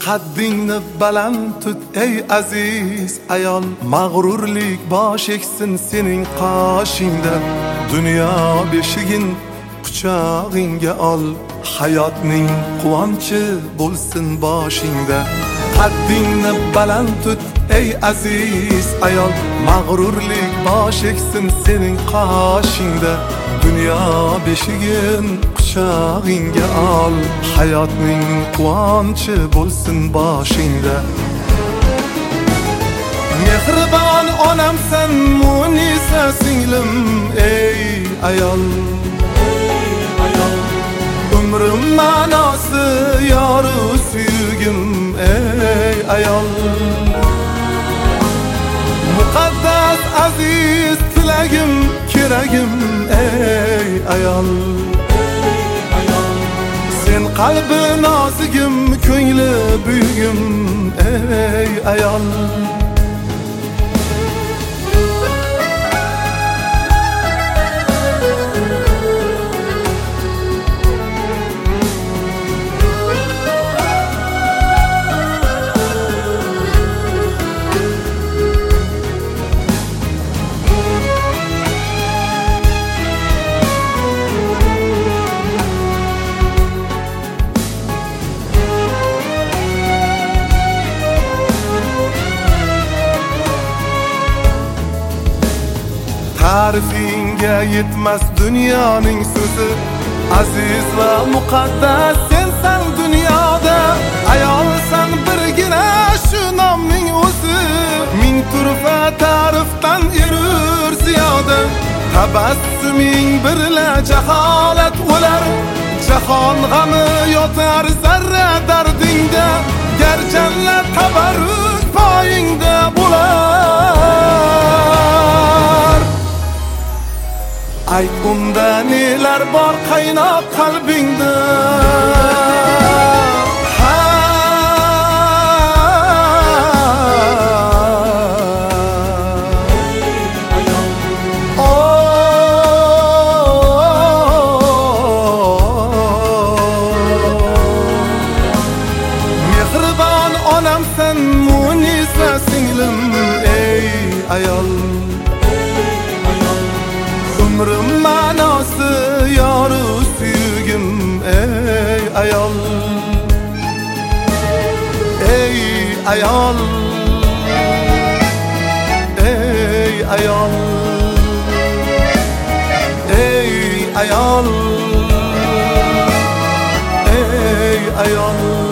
Haddingni baland tut ey aziz ayol, mag'rurlik bosh eksin sening qoshingda. Dunyo beshigin quchog'ingga ol, hayotning quvonchi bo'lsin boshingda. Haddingni baland tut ey aziz ayol, mag'rurlik bosh eksin sening qoshingda. Dunyo beshigin quchog'ingga ol, hayotning quvonchi bo'lsin boshingda. Mehribon onamsan, Munisa singlim ey ayol, umrim ma'nosi yoru suyugim ey ayol. Muqaddas aziz tilagim, keragim ey ayol. Sen qalbi nozigim, ko'ngli buyugim ey ayol. Ta'rifinga yetmas dunyoning so'zi, aziz va muqaddas sensan dunyoda. Ayolsan birgina shu nomning o'zi, ming turfa ta'rifdan erur ziyoda. Tabassuming birla jaholat o'lar, jahon g'ami yotar zarra dardingda. Gar jannat tabarruk poyingda bo'lar. Ayt unda nelar bor qaynoq qalbingda. Mehribon onamsan, Munisa singlim ey ayol. Umrim ma'nosi yoru suyugim ey ayol. Ey ayol, ey ayol, ey ayol, ey ayol.